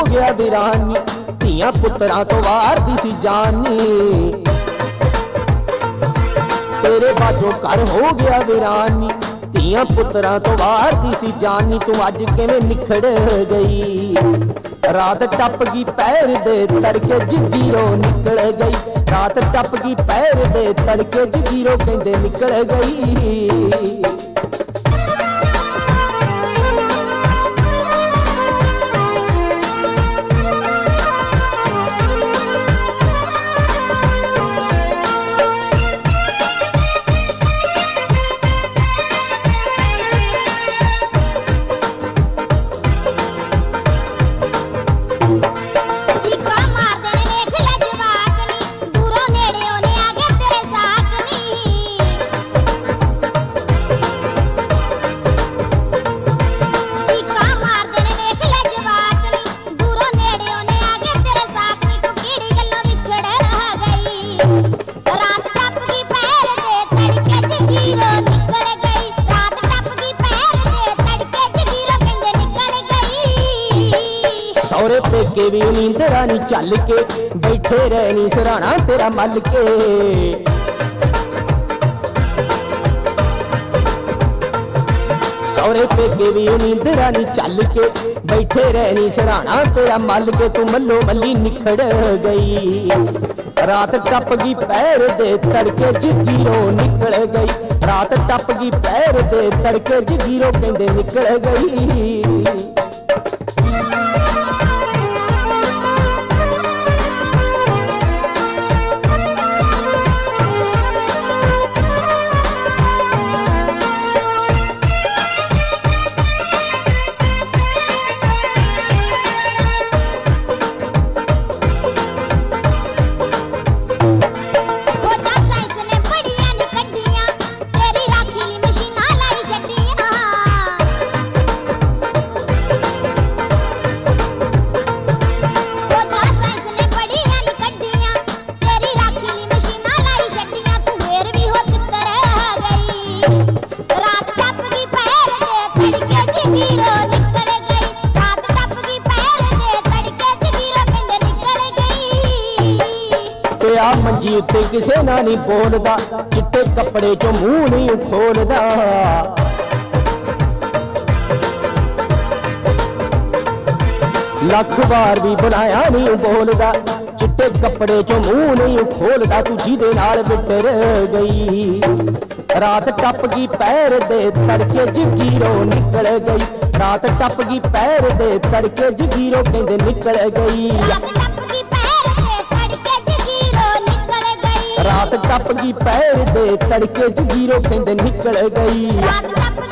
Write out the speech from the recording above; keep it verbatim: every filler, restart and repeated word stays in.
ਹੋ ਗਿਆ ਵੀਰਾਨੀ, ਧੀਆਂ ਪੁੱਤਰਾਂ ਤੋਂ ਵਾਰਦੀ ਸੀ ਜਾਨੀ। ਤੇਰੇ ਬਾਝੋਂ ਘਰ ਹੋ ਗਿਆ ਵੀਰਾਨੀ, ਧੀਆਂ ਪੁੱਤਰਾਂ ਤੋਂ ਵਾਰਦੀ ਸੀ ਜਾਨੀ। ਤੂੰ ਅੱਜ ਕਿਵੇਂ ਨਿਖੜ ਗਈ, ਰਾਤ ਟੱਪ ਗਈ ਪੈਰ ਦੇ ਤੜਕੇ ਜਗੀਰੋਂ ਨਿਕਲ ਗਈ। ਰਾਤ ਟੱਪ ਗਈ ਪੈਰ ਦੇ ਤੜਕੇ ਜਗੀਰੋਂ ਕਹਿੰਦੇ ਨਿਕਲ ਗਈ। ਸੌਰੇ ਪੇਕੇ ਵੀ ਨੀਂਦਰਾਂ ਨੀ ਚੱਲ ਕੇ ਬੈਠੇ ਰਹਿ ਨੀ ਸਰਾਣਾ ਤੇਰਾ ਮੱਲ ਕੇ। ਸੌਰੇ ਪੇਕੇ ਵੀ ਨੀਂਦਰਾਂ ਨੀ ਚੱਲ ਕੇ ਬੈਠੇ ਰਹਿ ਨੀ ਸਰਾਣਾ ਤੇਰਾ ਮੱਲ ਕੇ। ਤੂੰ ਮੱਲੋ ਮੱਲੀ ਨਿਖੜ ਗਈ, ਰਾਤ ਟੱਪ ਗਈ ਪੈਰ ਦੇ ਤੜਕੇ ਜਗੀਰੋਂ ਨਿਕਲ ਗਈ। ਰਾਤ ਟੱਪ ਗਈ ਪੈਰ ਦੇ ਤੜਕੇ ਜਗੀਰੋਂ ਕਹਿੰਦੇ ਨਿਕਲ ਗਈ। ਆ ਮੰਜੀ ਉੱਤੇ ਕਿਸੇ ਨਾਲ ਨਹੀਂ ਬੋਲਦਾ, ਚਿੱਟੇ ਕੱਪੜੇ ਚੋਂ ਮੂੰਹ ਨਹੀਂ ਖੋਲਦਾ। ਲੱਖ ਵਾਰ ਵੀ ਬੁਲਾਇਆ ਨਹੀਂ ਬੋਲਦਾ, ਚਿੱਟੇ ਕੱਪੜੇ ਚੋਂ ਮੂੰਹ ਨਹੀਂ ਖੋਲਦਾ। ਤੂੰ ਜਿਹਦੇ ਨਾਲ ਵਿਟਰ ਗਈ, ਰਾਤ ਟੱਪ ਗਈ ਪੈਰ ਦੇ ਤੜਕੇ ਜਗੀਰੋਂ ਨਿਕਲ ਗਈ। ਰਾਤ ਟੱਪ ਗਈ ਪੈਰ ਦੇ ਤੜਕੇ ਜਗੀਰੋਂ ਕਹਿੰਦੇ ਨਿਕਲ ਗਈ। ਰਾਤ ਟੱਪ ਗਈ ਪੈਰ ਦੇ ਤੜਕੇ ਜਗੀਰੋਂ ਕਹਿੰਦੇ ਨਿਕਲ ਗਈ।